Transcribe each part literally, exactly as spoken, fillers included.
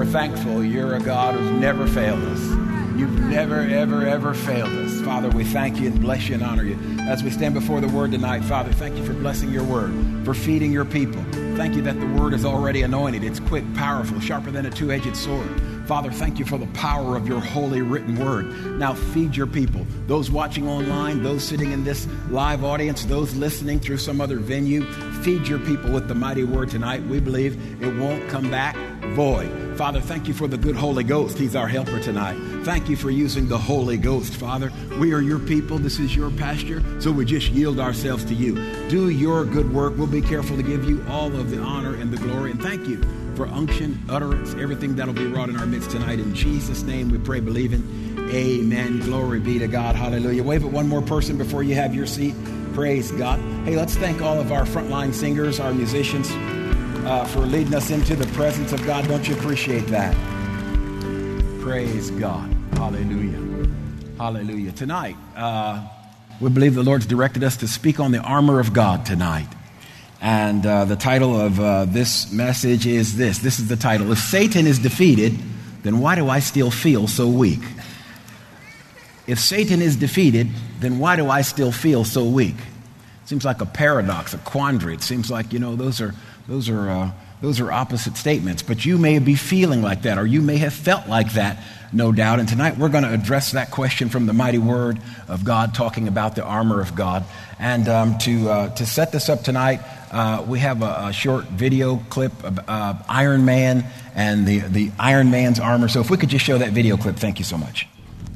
we're thankful you're a God who's never failed us. You've never, ever, ever failed us. Father, we thank you and bless you and honor you. As we stand before the Word tonight, Father, thank you for blessing your Word, for feeding your people. Thank you that the Word is already anointed. It's quick, powerful, sharper than a two-edged sword. Father, thank you for the power of your holy written Word. Now feed your people, those watching online, those sitting in this live audience, those listening through some other venue. Feed your people with the mighty Word tonight. We believe it won't come back void. Father, thank you for the good Holy Ghost. He's our helper tonight. Thank you for using the Holy Ghost, Father. We are your people. This is your pasture, so we just yield ourselves to you. Do your good work. We'll be careful to give you all of the honor and the glory. And thank you for unction, utterance, everything that'll be wrought in our midst tonight. In Jesus' name we pray, believing. Amen. Glory be to God. Hallelujah. Wave at one more person before you have your seat. Praise God. Hey, let's thank all of our frontline singers, our musicians, Uh, for leading us into the presence of God. Don't you appreciate that? Praise God. Hallelujah. Hallelujah. Tonight, uh, we believe the Lord's directed us to speak on the armor of God tonight. And uh, the title of uh, this message is this. This is the title. If Satan is defeated, then why do I still feel so weak? If Satan is defeated, then why do I still feel so weak? Seems like a paradox, a quandary. It seems like, you know, those are Those are uh, those are opposite statements, but you may be feeling like that, or you may have felt like that, no doubt. And tonight we're going to address that question from the mighty Word of God, talking about the armor of God. And um, to uh, to set this up tonight, uh, we have a, a short video clip of uh, Iron Man and the the Iron Man's armor. So if we could just show that video clip, thank you so much.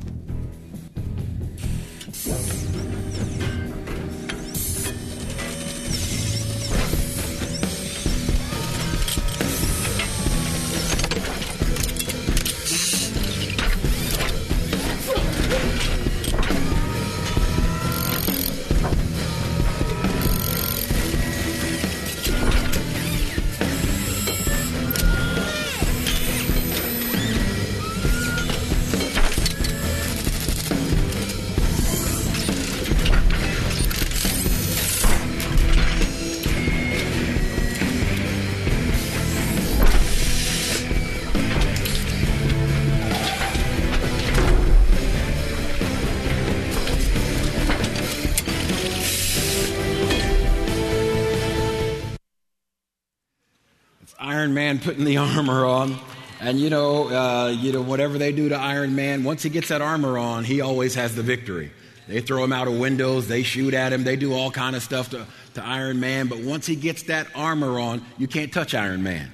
Iron Man putting the armor on. And you know, uh, you know, whatever they do to Iron Man, once he gets that armor on, he always has the victory. They throw him out of windows, they shoot at him, they do all kind of stuff to, to Iron Man. But once he gets that armor on, you can't touch Iron Man.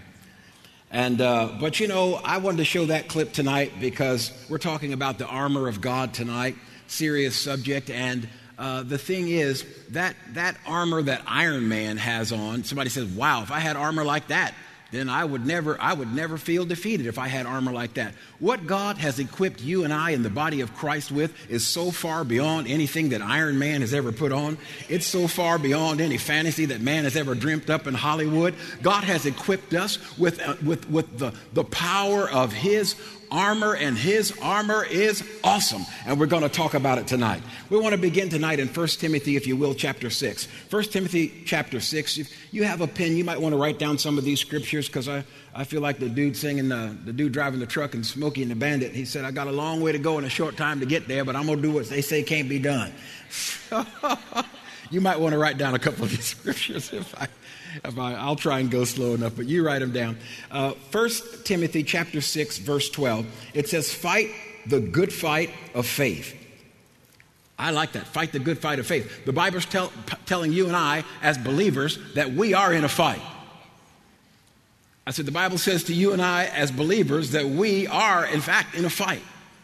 And uh, but you know, I wanted to show that clip tonight because we're talking about the armor of God tonight, serious subject. And uh, the thing is that that armor that Iron Man has on, somebody says, "Wow, if I had armor like that, then I would never, I would never feel defeated if I had armor like that." What God has equipped you and I in the body of Christ with is so far beyond anything that Iron Man has ever put on. It's so far beyond any fantasy that man has ever dreamt up in Hollywood. God has equipped us with uh, with with the the power of His armor, and His armor is awesome. And we're going to talk about it tonight. We want to begin tonight in First Timothy, if you will, chapter six. First Timothy chapter six. If you have a pen, you might want to write down some of these scriptures, because I, I feel like the dude singing, the, the dude driving the truck and Smokey and the Bandit. He said, "I got a long way to go and a short time to get there, but I'm going to do what they say can't be done." You might want to write down a couple of these scriptures if I... If I, I'll try and go slow enough, but you write them down. Uh, First Timothy chapter six, verse twelve. It says, "Fight the good fight of faith." I like that. Fight the good fight of faith. The Bible's tell, p- telling you and I, as believers, that we are in a fight. I said, the Bible says to you and I, as believers, that we are, in fact, in a fight.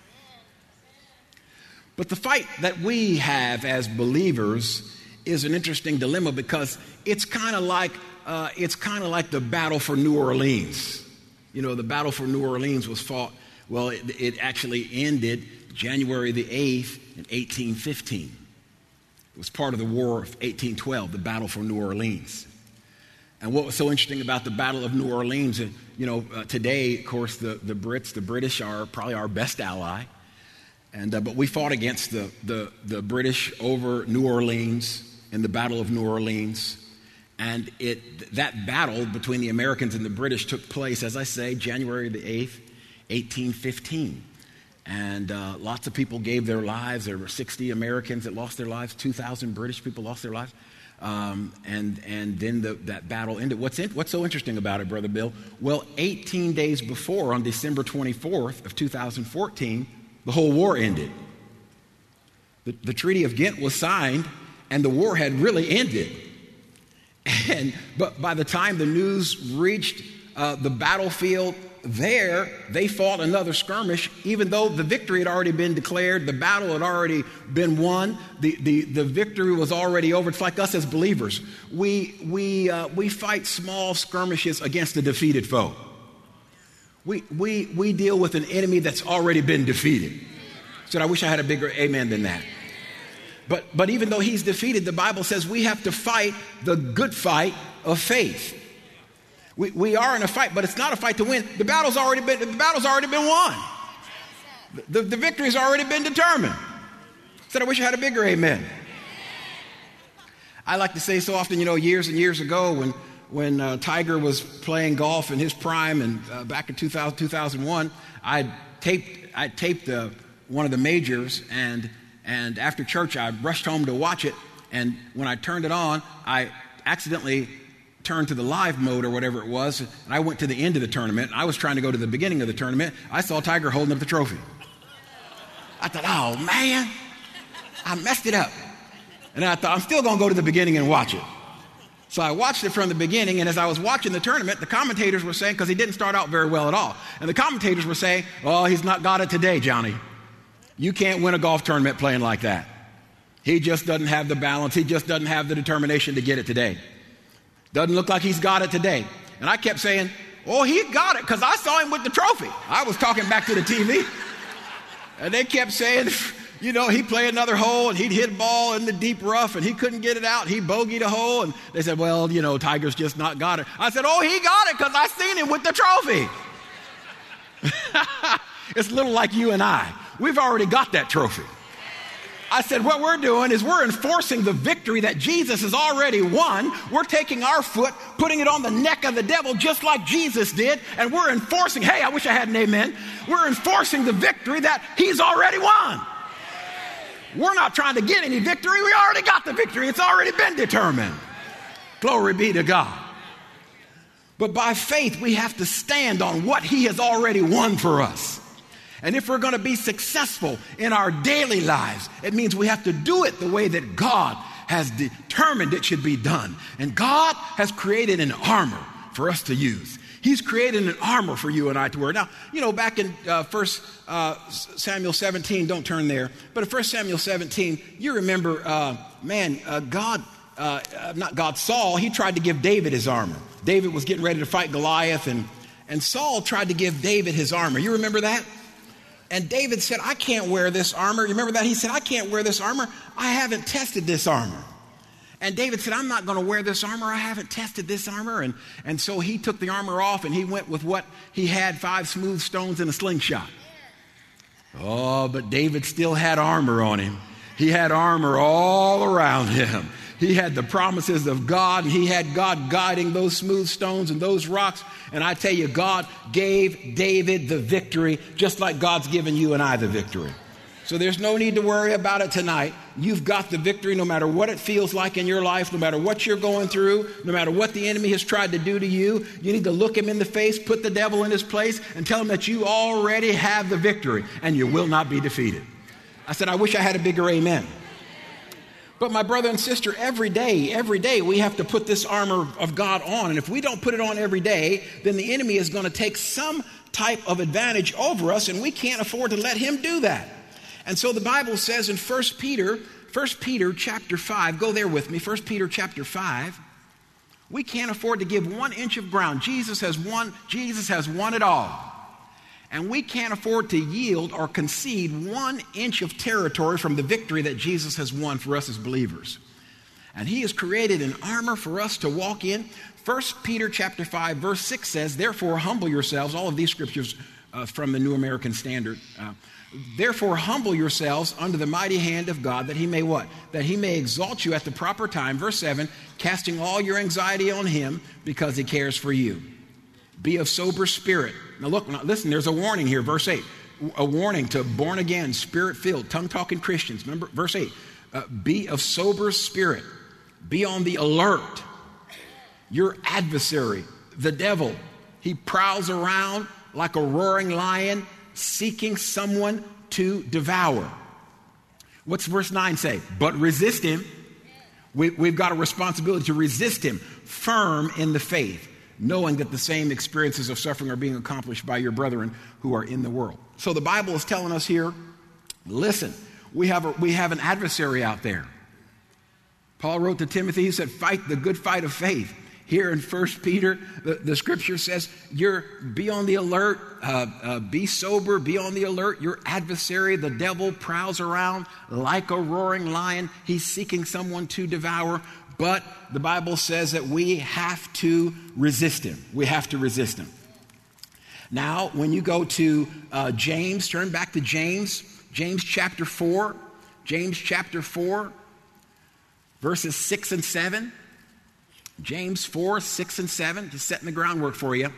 But the fight that we have as believers is an interesting dilemma, because it's kind of like uh, it's kind of like the battle for New Orleans. You know, the battle for New Orleans was fought. Well, it, it actually ended January the eighth in eighteen fifteen. It was part of the War of eighteen twelve, the Battle for New Orleans. And what was so interesting about the Battle of New Orleans, uh, you know, uh, today, of course, the, the Brits, the British are probably our best ally. And uh, but we fought against the, the, the British over New Orleans in the Battle of New Orleans. And it that battle between the Americans and the British took place, as I say, January the eighth, eighteen fifteen. And uh, lots of people gave their lives. There were sixty Americans that lost their lives. two thousand British people lost their lives. Um, and and then the, that battle ended. What's in, what's so interesting about it, Brother Bill? Well, eighteen days before, on December twenty-fourth of two thousand fourteen, the whole war ended. The, the Treaty of Ghent was signed, and the war had really ended. And but by the time the news reached uh, the battlefield there, they fought another skirmish, even though the victory had already been declared, the battle had already been won, the the, the victory was already over. It's like us as believers. We we uh, we fight small skirmishes against a defeated foe. We we we deal with an enemy that's already been defeated. So I wish I had a bigger amen than that. But but even though he's defeated, the Bible says we have to fight the good fight of faith. We we are in a fight, but it's not a fight to win. The battle's already been the battle's already been won. The, the victory's already been determined. So I wish I had a bigger amen. I like to say so often, you know, years and years ago when when uh, Tiger was playing golf in his prime, and uh, back in two thousand, two thousand one, I taped I taped the one of the majors, and and after church I rushed home to watch it, and when I turned it on, I accidentally turned to the live mode or whatever it was, and I went to the end of the tournament. I was trying to go to the beginning of the tournament. I saw Tiger holding up the trophy. I thought, oh man, I messed it up. And I thought, I'm still going to go to the beginning and watch it. So I watched it from the beginning, and as I was watching the tournament, the commentators were saying, because he didn't start out very well at all, and the commentators were saying, oh, he's not got it today, Johnny. You can't win a golf tournament playing like that. He just doesn't have the balance. He just doesn't have the determination to get it today. Doesn't look like he's got it today. And I kept saying, oh, he got it, because I saw him with the trophy. I was talking back to the T V. And they kept saying, you know, he'd play another hole, and he'd hit a ball in the deep rough, and he couldn't get it out. He bogeyed a hole, and they said, well, you know, Tiger's just not got it. I said, oh, he got it, because I seen him with the trophy. It's a little like you and I. We've already got that trophy. I said, what we're doing is we're enforcing the victory that Jesus has already won. We're taking our foot, putting it on the neck of the devil just like Jesus did, and we're enforcing, hey, I wish I had an amen. We're enforcing the victory that he's already won. We're not trying to get any victory. We already got the victory. It's already been determined. Glory be to God. But by faith, we have to stand on what he has already won for us. And if we're going to be successful in our daily lives, it means we have to do it the way that God has determined it should be done. And God has created an armor for us to use. He's created an armor for you and I to wear. Now, you know, back in uh, First uh, Samuel seventeen, don't turn there, but in First Samuel seventeen, you remember, uh, man, uh, God, uh, not God, Saul, he tried to give David his armor. David was getting ready to fight Goliath, and, and Saul tried to give David his armor. You remember that? And David said, I can't wear this armor. You remember that? He said, I can't wear this armor. I haven't tested this armor. And David said, I'm not going to wear this armor. I haven't tested this armor. And, and so he took the armor off, and he went with what he had, five smooth stones and a slingshot. Oh, but David still had armor on him. He had armor all around him. He had the promises of God, and he had God guiding those smooth stones and those rocks. And I tell you, God gave David the victory, just like God's given you and I the victory. So there's no need to worry about it tonight. You've got the victory no matter what it feels like in your life, no matter what you're going through, no matter what the enemy has tried to do to you. You need to look him in the face, put the devil in his place, and tell him that you already have the victory, and you will not be defeated. I said, I wish I had a bigger amen. But my brother and sister, every day, every day we have to put this armor of God on. And if we don't put it on every day, then the enemy is going to take some type of advantage over us, and we can't afford to let him do that. And so the Bible says in First Peter, First Peter chapter five, go there with me, First Peter chapter five, we can't afford to give one inch of ground. Jesus has won, Jesus has won it all. And we can't afford to yield or concede one inch of territory from the victory that Jesus has won for us as believers. And he has created an armor for us to walk in. First Peter chapter five, verse six says, therefore humble yourselves. All of these scriptures uh, from the New American Standard. Uh, Therefore, humble yourselves under the mighty hand of God, that he may what? That he may exalt you at the proper time. Verse seven, casting all your anxiety on him because he cares for you. Be of sober spirit. Now look, now listen, there's a warning here. Verse eight, a warning to born again, spirit-filled, tongue-talking Christians. Remember, verse eight, uh, be of sober spirit. Be on the alert. Your adversary, the devil, he prowls around like a roaring lion, seeking someone to devour. What's verse nine say? But resist him. We, we've got a responsibility to resist him, firm in the faith, knowing that the same experiences of suffering are being accomplished by your brethren who are in the world. So the Bible is telling us here, listen, we have a, we have an adversary out there. Paul wrote to Timothy, he said, fight the good fight of faith. Here in First Peter, the, the scripture says, you're, be on the alert, uh, uh, be sober, be on the alert. Your adversary, the devil, prowls around like a roaring lion. He's seeking someone to devour. But the Bible says that we have to resist him. We have to resist him. Now, when you go to uh, James, turn back to James, James chapter four, James chapter four, verses six and seven. James four, six and seven, just setting the groundwork for you.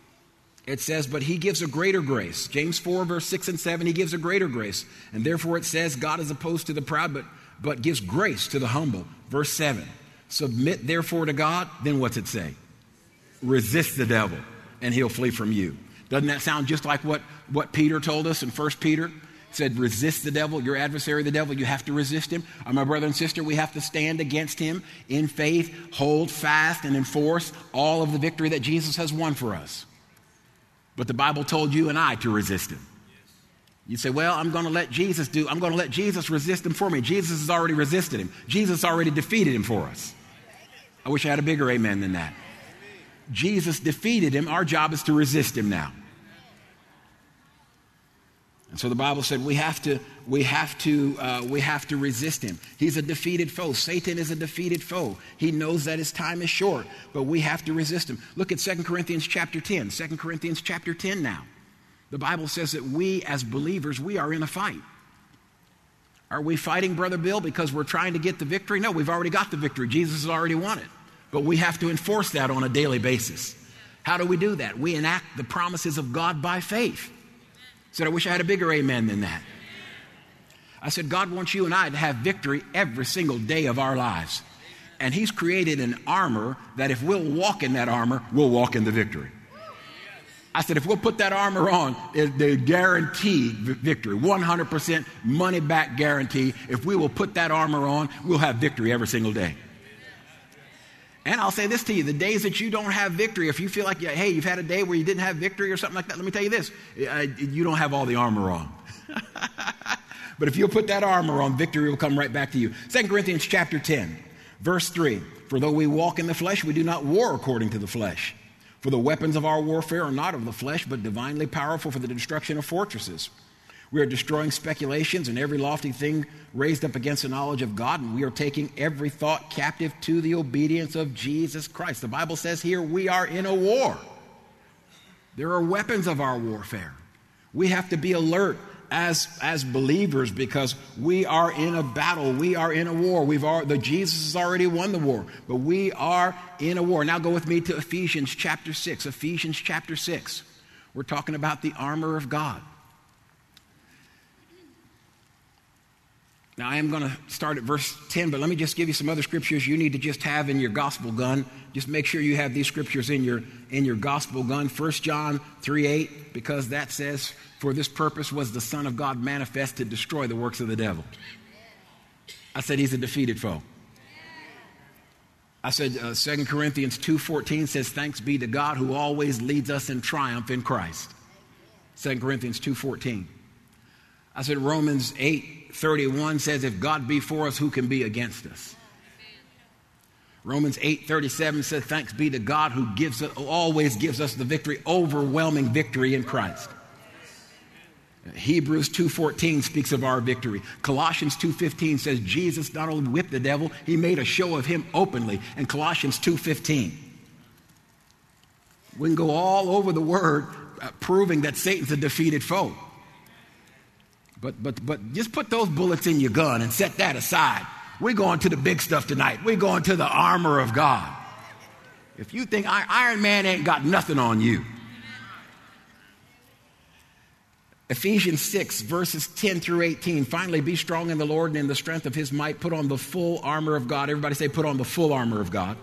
It says, but he gives a greater grace. James four, verse six and seven, he gives a greater grace. And therefore it says, God is opposed to the proud, but, but gives grace to the humble. Verse seven, submit therefore to God. Then what's it say? Resist the devil, and he'll flee from you. Doesn't that sound just like what, what Peter told us in First Peter? Said, resist the devil, your adversary, the devil. You have to resist him. Uh, my brother and sister, we have to stand against him in faith, hold fast and enforce all of the victory that Jesus has won for us. But the Bible told you and I to resist him. You say, well, I'm going to let Jesus do, I'm going to let Jesus resist him for me. Jesus has already resisted him. Jesus already defeated him for us. I wish I had a bigger amen than that. Jesus defeated him. Our job is to resist him now. And so the Bible said we have to, we have to, uh, we have to resist him. He's a defeated foe. Satan is a defeated foe. He knows that his time is short, but we have to resist him. Look at Second Corinthians chapter ten. Second Corinthians chapter ten now. The Bible says that we as believers, we are in a fight. Are we fighting, Brother Bill, because we're trying to get the victory? No, we've already got the victory. Jesus has already won it. But we have to enforce that on a daily basis. How do we do that? We enact the promises of God by faith. Said, I wish I had a bigger amen than that. I said, God wants you and I to have victory every single day of our lives. And he's created an armor that if we'll walk in that armor, we'll walk in the victory. I said, if we'll put that armor on, they guarantee victory. one hundred percent money back guarantee. If we will put that armor on, we'll have victory every single day. And I'll say this to you, the days that you don't have victory, if you feel like, hey, you've had a day where you didn't have victory or something like that, let me tell you this, uh, you don't have all the armor on. But if you'll put that armor on, victory will come right back to you. Second Corinthians chapter ten, verse three, for though we walk in the flesh, we do not war according to the flesh. For the weapons of our warfare are not of the flesh, but divinely powerful for the destruction of fortresses. We are destroying speculations and every lofty thing raised up against the knowledge of God, and we are taking every thought captive to the obedience of Jesus Christ. The Bible says here we are in a war. There are weapons of our warfare. We have to be alert as, as believers because we are in a battle. We are in a war. We've already, the Jesus has already won the war, but we are in a war. Now go with me to Ephesians chapter six. Ephesians chapter six. We're talking about the armor of God. Now, I am going to start at verse ten, but let me just give you some other scriptures you need to just have in your gospel gun. Just make sure you have these scriptures in your in your gospel gun. First John three eight, because that says, for this purpose was the Son of God manifest to destroy the works of the devil. I said he's a defeated foe. I said uh, Second Corinthians two fourteen says, thanks be to God who always leads us in triumph in Christ. Second Corinthians two fourteen. I said Romans eight thirty-one says, if God be for us, who can be against us? Romans eight thirty-seven says, thanks be to God who gives us, always gives us the victory, overwhelming victory in Christ. Hebrews two fourteen speaks of our victory. Colossians two fifteen says Jesus not only whipped the devil, he made a show of him openly. And Colossians two fifteen. We can go all over the word uh, proving that Satan's a defeated foe. But, but, but just put those bullets in your gun and set that aside. We're going to the big stuff tonight. We're going to the armor of God. If you think Iron Man ain't got nothing on you. Ephesians six, verses ten through eighteen. Finally, be strong in the Lord and in the strength of his might. Put on the full armor of God. Everybody say, put on the full armor of God.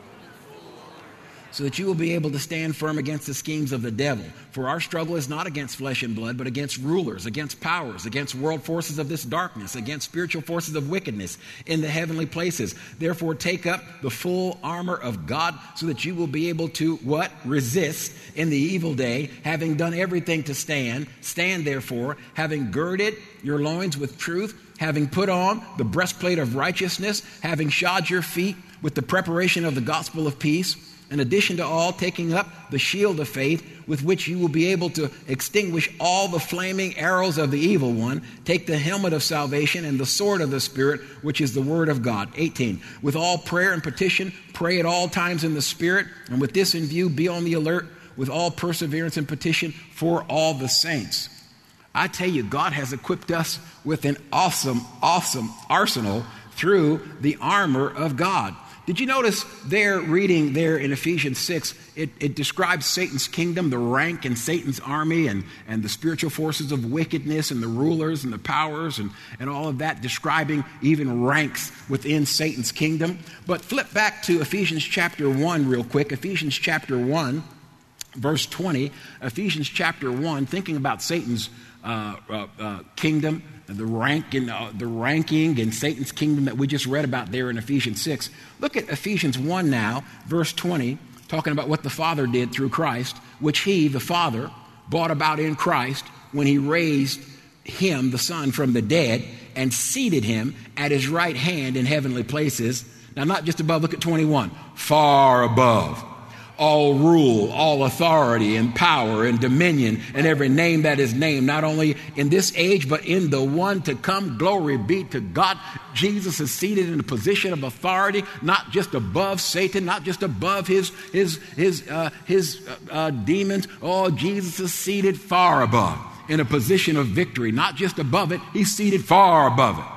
So that you will be able to stand firm against the schemes of the devil. For our struggle is not against flesh and blood, but against rulers, against powers, against world forces of this darkness, against spiritual forces of wickedness in the heavenly places. Therefore, take up the full armor of God so that you will be able to, what? Resist in the evil day, having done everything to stand. Stand, therefore, having girded your loins with truth, having put on the breastplate of righteousness, having shod your feet with the preparation of the gospel of peace. In addition to all, taking up the shield of faith, with which you will be able to extinguish all the flaming arrows of the evil one. Take the helmet of salvation and the sword of the Spirit, which is the word of God. eighteen. With all prayer and petition, pray at all times in the Spirit, and with this in view, be on the alert with all perseverance and petition for all the saints. I tell you, God has equipped us with an awesome, awesome arsenal through the armor of God. Did you notice there, reading there in Ephesians six, it, it describes Satan's kingdom, the rank in Satan's army, and, and the spiritual forces of wickedness, and the rulers and the powers, and, and all of that, describing even ranks within Satan's kingdom. But flip back to Ephesians chapter one real quick. Ephesians chapter one, verse twenty. Ephesians chapter one, thinking about Satan's uh, uh, uh, kingdom, the rank and uh, the ranking in Satan's kingdom that we just read about there in Ephesians six. Look at Ephesians one now, verse twenty, talking about what the Father did through Christ, which he, the Father, brought about in Christ when he raised him, the Son, from the dead and seated him at his right hand in heavenly places. Now, not just above, look at twenty-one, far above all rule, all authority and power and dominion and every name that is named, not only in this age, but in the one to come. Glory be to God. Jesus is seated in a position of authority, not just above Satan, not just above his, his, his, uh, his uh, uh, demons. Oh, Jesus is seated far above in a position of victory, not just above it. He's seated far above it.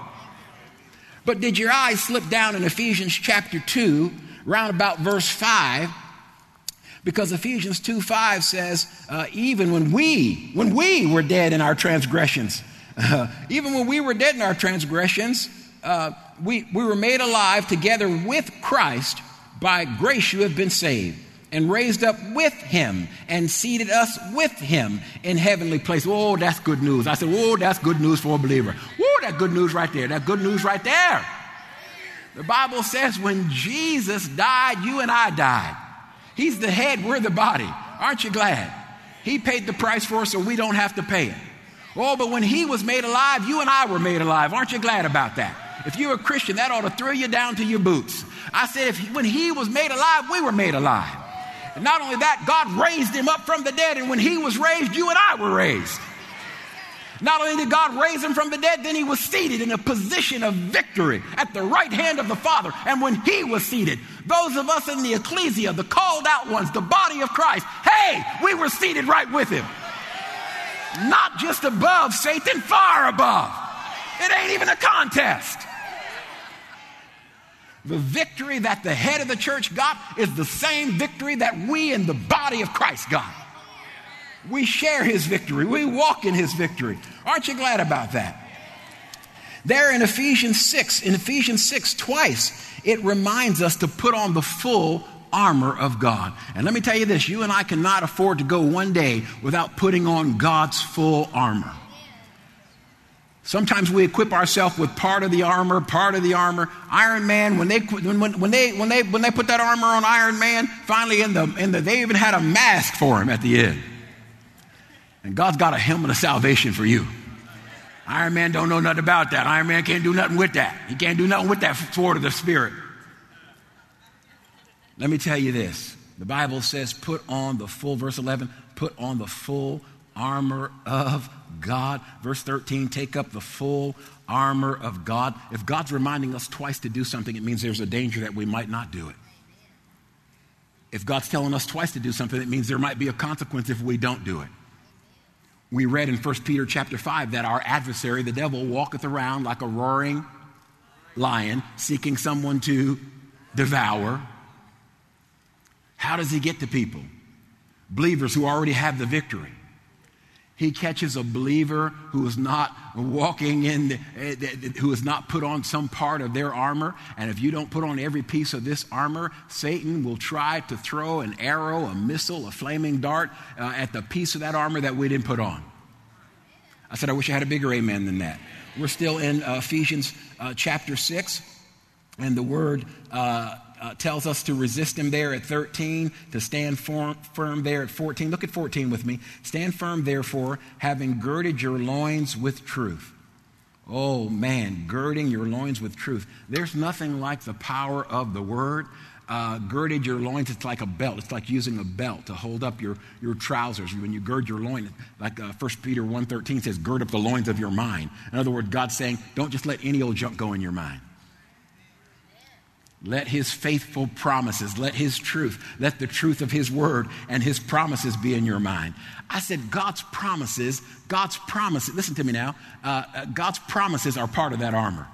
But did your eyes slip down in Ephesians chapter two, round about verse five? Because Ephesians two five says, uh, even when we, when we were dead in our transgressions, uh, even when we were dead in our transgressions, uh, we, we were made alive together with Christ. By grace you have been saved, and raised up with him, and seated us with him in heavenly places. Oh, that's good news. I said, oh, that's good news for a believer. Oh, that's good news right there. That's good news right there. The Bible says when Jesus died, you and I died. He's the head, we're the body. Aren't you glad? He paid the price for us so we don't have to pay it. Oh, but when he was made alive, you and I were made alive. Aren't you glad about that? If you're a Christian, that ought to throw you down to your boots. I said, if when he was made alive, we were made alive. And not only that, God raised him up from the dead. And when he was raised, you and I were raised. Not only did God raise him from the dead, then he was seated in a position of victory at the right hand of the Father. And when he was seated, those of us in the ecclesia, the called out ones, the body of Christ, hey, we were seated right with him. Not just above Satan, far above. It ain't even a contest. The victory that the head of the church got is the same victory that we in the body of Christ got. We share his victory. We walk in his victory. Aren't you glad about that? There in Ephesians six, in Ephesians six, twice, it reminds us to put on the full armor of God. And let me tell you this, you and I cannot afford to go one day without putting on God's full armor. Sometimes we equip ourselves with part of the armor, part of the armor. Iron Man, when they when, when they when they when they put that armor on Iron Man, finally in the in the they even had a mask for him at the end. And God's got a helmet of salvation for you. Iron Man don't know nothing about that. Iron Man can't do nothing with that. He can't do nothing with that sword of the Spirit. Let me tell you this. The Bible says put on the full, verse eleven, put on the full armor of God. Verse thirteen, take up the full armor of God. If God's reminding us twice to do something, it means there's a danger that we might not do it. If God's telling us twice to do something, it means there might be a consequence if we don't do it. We read in First Peter chapter five that our adversary, the devil, walketh around like a roaring lion, seeking someone to devour. How does he get to people? Believers who already have the victory. He catches a believer who is not walking in, the, who has not put on some part of their armor. And if you don't put on every piece of this armor, Satan will try to throw an arrow, a missile, a flaming dart uh, at the piece of that armor that we didn't put on. I said, I wish I had a bigger amen than that. We're still in uh, Ephesians uh, chapter six, and the word uh, uh, tells us to resist him there at thirteen, to stand firm, firm there at fourteen. Look at fourteen with me. Stand firm, therefore, having girded your loins with truth. Oh, man, girding your loins with truth. There's nothing like the power of the word. Uh, girded your loins, it's like a belt. It's like using a belt to hold up your, your trousers. When you gird your loins, like uh, First Peter one thirteen says, gird up the loins of your mind. In other words, God's saying, don't just let any old junk go in your mind. Let his faithful promises, let his truth, let the truth of his word and his promises be in your mind. I said God's promises, God's promises, listen to me now, uh, uh, God's promises are part of that armor.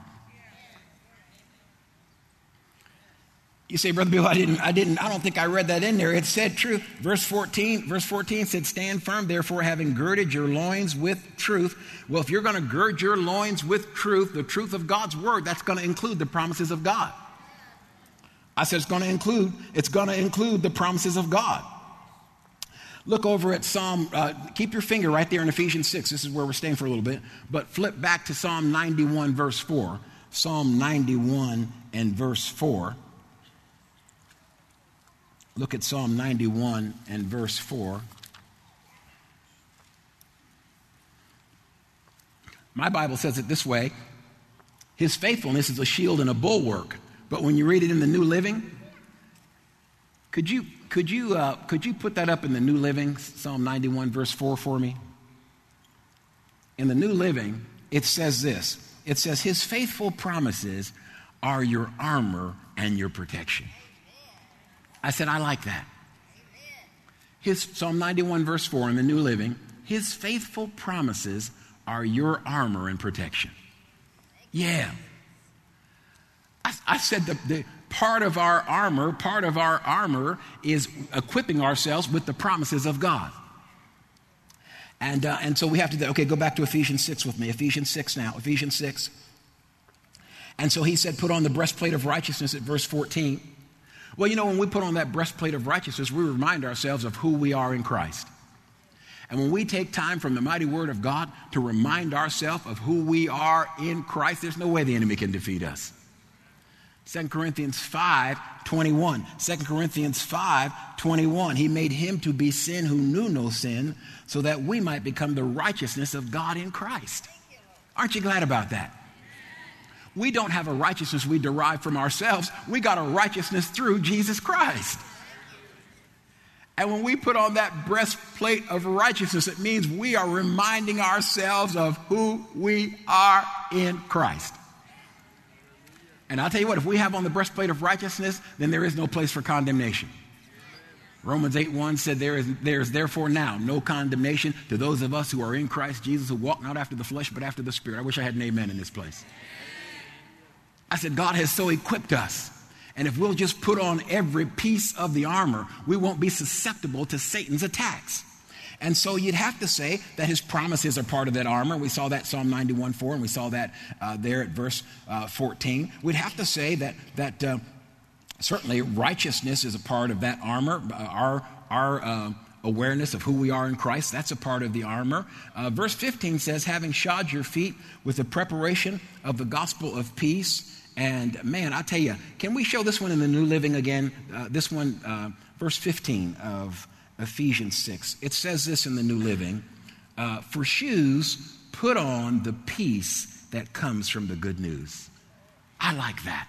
You say, Brother Bill, I didn't, I didn't, I don't think I read that in there. It said truth. Verse fourteen, verse fourteen said, stand firm, therefore, having girded your loins with truth. Well, if you're going to gird your loins with truth, the truth of God's word, that's going to include the promises of God. I said it's going to include, it's going to include the promises of God. Look over at Psalm, uh, keep your finger right there in Ephesians six. This is where we're staying for a little bit. But flip back to Psalm ninety-one, verse four. Psalm ninety-one and verse four. Look at Psalm ninety-one and verse four. My Bible says it this way. His faithfulness is a shield and a bulwark. But when you read it in the New Living, could you could you uh, could you put that up in the New Living, Psalm ninety-one, verse four for me? In the New Living, it says this. It says, his faithful promises are your armor and your protection. I said, I like that. His Psalm ninety-one, verse four in the New Living, his faithful promises are your armor and protection. Yeah. I, I said the, the part of our armor, part of our armor is equipping ourselves with the promises of God. And uh, and so we have to, okay, go back to Ephesians six with me. Ephesians six now, Ephesians six. And so he said, put on the breastplate of righteousness at verse fourteen. Well, you know, when we put on that breastplate of righteousness, we remind ourselves of who we are in Christ. And when we take time from the mighty word of God to remind ourselves of who we are in Christ, there's no way the enemy can defeat us. Second Corinthians five twenty-one. Second Corinthians five twenty-one. He made him to be sin who knew no sin, so that we might become the righteousness of God in Christ. Aren't you glad about that? We don't have a righteousness we derive from ourselves. We got a righteousness through Jesus Christ. And when we put on that breastplate of righteousness, it means we are reminding ourselves of who we are in Christ. And I'll tell you what, if we have on the breastplate of righteousness, then there is no place for condemnation. Romans eight one said, there is, there is therefore now no condemnation to those of us who are in Christ Jesus, who walk not after the flesh, but after the Spirit. I wish I had an amen in this place. I said, God has so equipped us. And if we'll just put on every piece of the armor, we won't be susceptible to Satan's attacks. And so you'd have to say that his promises are part of that armor. We saw that Psalm ninety-one four, and we saw that uh, there at verse uh, fourteen. We'd have to say that that uh, certainly righteousness is a part of that armor. Uh, our our uh, awareness of who we are in Christ, that's a part of the armor. Uh, verse fifteen says, having shod your feet with the preparation of the gospel of peace. And man, I tell you, can we show this one in the New Living again? Uh, this one, uh, verse fifteen of Ephesians six. It says this in the New Living, uh, for shoes, put on the peace that comes from the good news. I like that.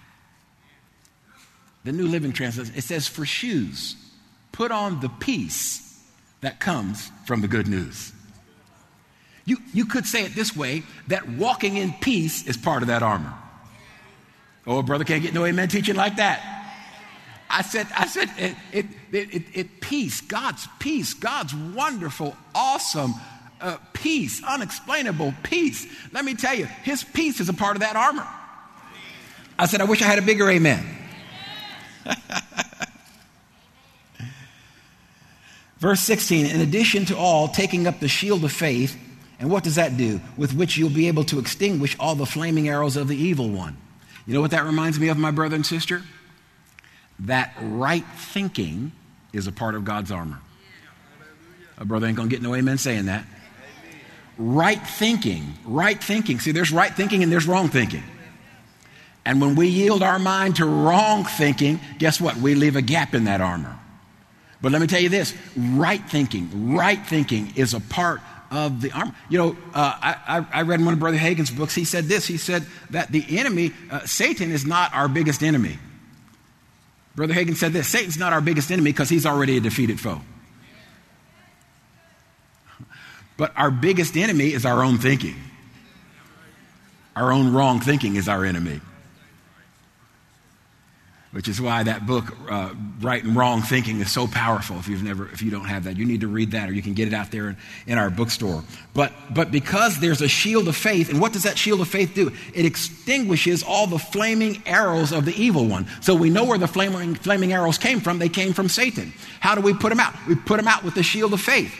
The New Living Translation, it says for shoes, put on the peace that comes from the good news. You, you could say it this way, that walking in peace is part of that armor. Oh, brother, can't get no amen teaching like that. I said, I said, it, it, it, it, it peace, God's peace, God's wonderful, awesome uh, peace, unexplainable peace. Let me tell you, his peace is a part of that armor. I said, I wish I had a bigger amen. Verse sixteen, in addition to all, taking up the shield of faith, and what does that do? With which you'll be able to extinguish all the flaming arrows of the evil one. You know what that reminds me of, my brother and sister? That right thinking is a part of God's armor. A brother ain't going to get no amen saying that. Right thinking, right thinking. See, there's right thinking and there's wrong thinking. And when we yield our mind to wrong thinking, guess what? We leave a gap in that armor. But let me tell you this, right thinking, right thinking is a part of the armor. You know, uh, I, I read in one of Brother Hagin's books, he said this, he said that the enemy, uh, Satan is not our biggest enemy. Brother Hagin said this, Satan's not our biggest enemy because he's already a defeated foe. But our biggest enemy is our own thinking. Our own wrong thinking is our enemy. Which is why that book, uh, Right and Wrong Thinking, is so powerful. If you've never, if you don't have that, you need to read that, or you can get it out there in, in our bookstore. But but because there's a shield of faith, and what does that shield of faith do? It extinguishes all the flaming arrows of the evil one. So we know where the flaming flaming arrows came from. They came from Satan. How do we put them out? We put them out with the shield of faith.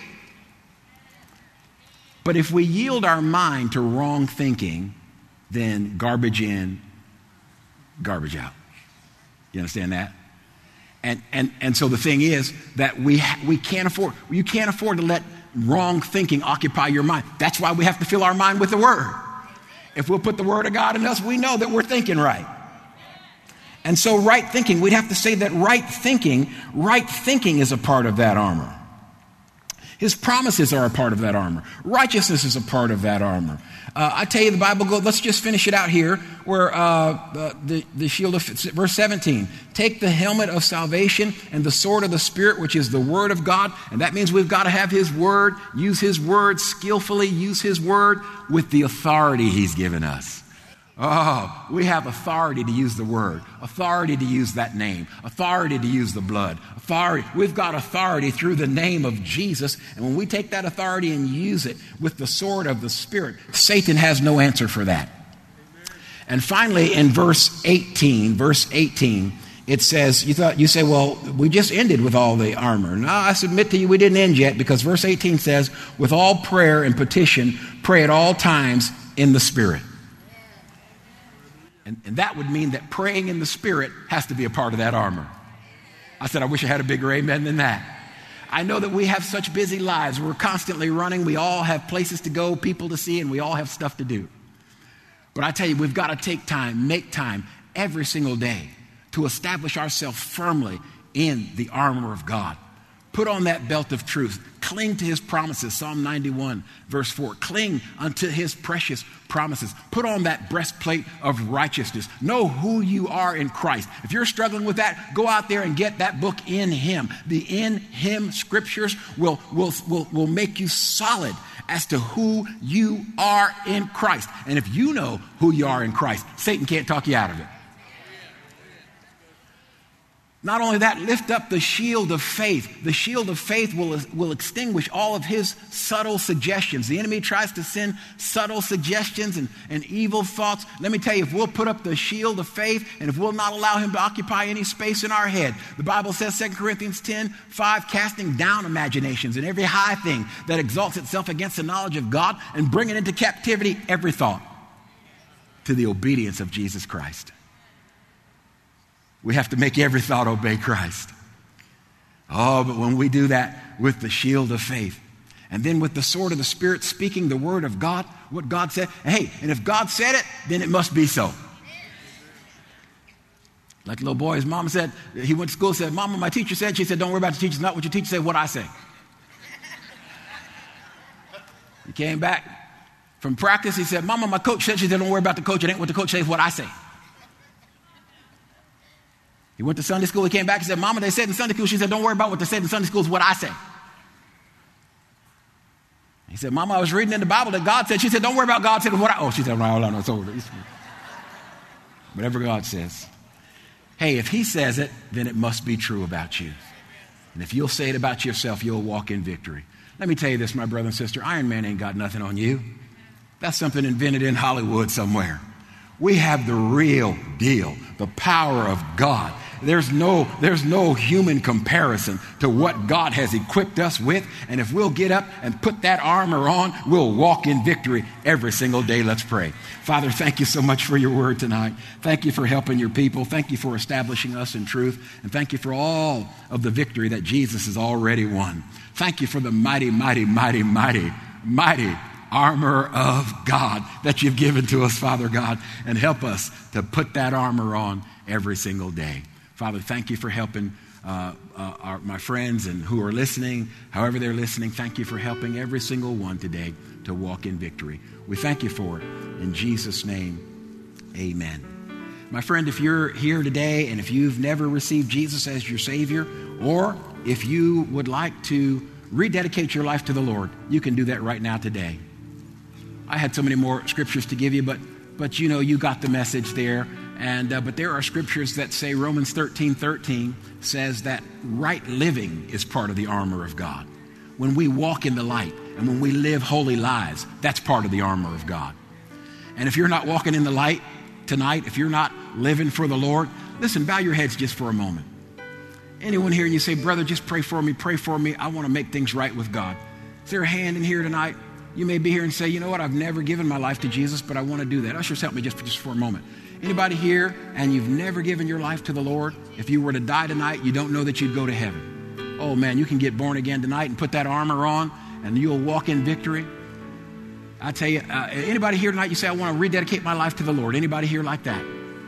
But if we yield our mind to wrong thinking, then garbage in, garbage out. You understand that? And and and so the thing is that we ha- we can't afford, you can't afford to let wrong thinking occupy your mind. That's why we have to fill our mind with the Word. If we'll put the Word of God in us, we know that we're thinking right. And so right thinking, we'd have to say that right thinking, right thinking is a part of that armor. His promises are a part of that armor. Righteousness is a part of that armor. Uh, I tell you, the Bible goes, let's just finish it out here, where uh, the, the shield of, verse seventeen, take the helmet of salvation and the sword of the Spirit, which is the Word of God. And that means we've got to have His Word, use His Word skillfully, use His Word with the authority He's given us. Oh, we have authority to use the Word, authority to use that name, authority to use the blood, authority. We've got authority through the name of Jesus. And when we take that authority and use it with the sword of the Spirit, Satan has no answer for that. And finally, in verse eighteen, verse eighteen, it says, you thought, you say, well, we just ended with all the armor. No, I submit to you, we didn't end yet, because verse eighteen says, with all prayer and petition, pray at all times in the Spirit. And, and that would mean that praying in the Spirit has to be a part of that armor. I said, I wish I had a bigger amen than that. I know that we have such busy lives. We're constantly running. We all have places to go, people to see, and we all have stuff to do. But I tell you, we've got to take time, make time every single day to establish ourselves firmly in the armor of God. Put on that belt of truth. Cling to His promises. Psalm ninety-one, verse four. Cling unto His precious promises. Put on that breastplate of righteousness. Know who you are in Christ. If you're struggling with that, go out there and get that book, In Him. The In Him scriptures will, will, will, will make you solid as to who you are in Christ. And if you know who you are in Christ, Satan can't talk you out of it. Not only that, lift up the shield of faith. The shield of faith will, will extinguish all of his subtle suggestions. The enemy tries to send subtle suggestions and, and evil thoughts. Let me tell you, if we'll put up the shield of faith and if we'll not allow him to occupy any space in our head, the Bible says, Second Corinthians ten five, casting down imaginations and every high thing that exalts itself against the knowledge of God, and bringing into captivity every thought to the obedience of Jesus Christ. We have to make every thought obey Christ. Oh, but when we do that with the shield of faith, and then with the sword of the Spirit, speaking the word of God, what God said, hey, and if God said it, then it must be so. Like the little boy, his mom said, he went to school and said, Mama, my teacher said, she said, don't worry about the teacher, it's not what your teacher said, what I say. He came back from practice, he said, Mama, my coach said, she said, don't worry about the coach, it ain't what the coach says, what I say. He went to Sunday school, he came back and said, Mama, they said in Sunday school, she said, don't worry about what they said in Sunday school, it's what I say. He said, Mama, I was reading in the Bible that God said, she said, don't worry about God said, what I, oh, she said, no, no, no, it's over. Whatever God says. Hey, if he says it, then it must be true about you. And if you'll say it about yourself, you'll walk in victory. Let me tell you this, my brother and sister, Iron Man ain't got nothing on you. That's something invented in Hollywood somewhere. We have the real deal, the power of God. There's no, there's no human comparison to what God has equipped us with. And if we'll get up and put that armor on, we'll walk in victory every single day. Let's pray. Father, thank you so much for your word tonight. Thank you for helping your people. Thank you for establishing us in truth. And thank you for all of the victory that Jesus has already won. Thank you for the mighty, mighty, mighty, mighty, mighty armor of God that you've given to us, Father God. And help us to put that armor on every single day. Father, thank you for helping uh, uh, our, my friends and who are listening, however they're listening. Thank you for helping every single one today to walk in victory. We thank you for it. In Jesus' name, amen. My friend, if you're here today and if you've never received Jesus as your Savior, or if you would like to rededicate your life to the Lord, you can do that right now today. I had so many more scriptures to give you, but but you know, you got the message there. And uh, but there are scriptures that say Romans thirteen thirteen says that right living is part of the armor of God. When we walk in the light and when we live holy lives, that's part of the armor of God. And if you're not walking in the light tonight, if you're not living for the Lord, listen, bow your heads just for a moment. Anyone here and you say, brother, just pray for me, pray for me. I want to make things right with God. Is there a hand in here tonight? You may be here and say, you know what, I've never given my life to Jesus, but I want to do that. Ushers, help me just for, just for a moment. Anybody here and you've never given your life to the Lord? If you were to die tonight, you don't know that you'd go to heaven. Oh man, you can get born again tonight and put that armor on and you'll walk in victory. I tell you, uh, anybody here tonight, you say, I want to rededicate my life to the Lord. Anybody here like that?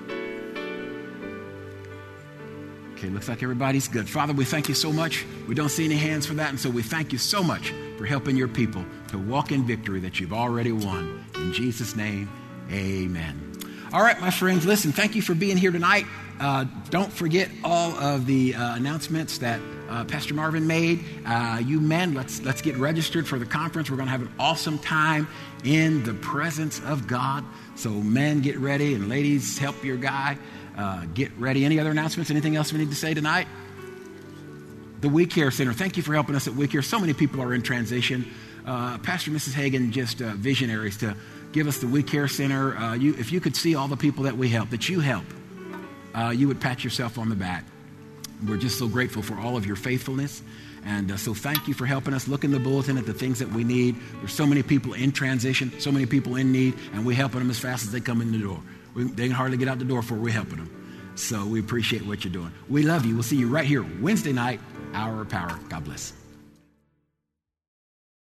Okay, looks like everybody's good. Father, we thank you so much. We don't see any hands for that, and so we thank you so much for helping your people to walk in victory that you've already won. In Jesus' name, amen. All right, my friends, listen, thank you for being here tonight. Uh, don't forget all of the uh, announcements that uh, Pastor Marvin made. Uh, you men, let's let's get registered for the conference. We're going to have an awesome time in the presence of God. So men, get ready, and ladies, help your guy. Uh, get ready. Any other announcements? Anything else we need to say tonight? The We Care Center. Thank you for helping us at We Care. So many people are in transition. Uh, Pastor and Missus Hagan, just uh, visionaries to give us the We Care Center. Uh, you, if you could see all the people that we help, that you help, uh, you would pat yourself on the back. We're just so grateful for all of your faithfulness. And uh, so thank you for helping us. Look in the bulletin at the things that we need. There's so many people in transition, so many people in need, and we're helping them as fast as they come in the door. We, they can hardly get out the door before we're helping them. So we appreciate what you're doing. We love you. We'll see you right here Wednesday night, Hour of Power. God bless.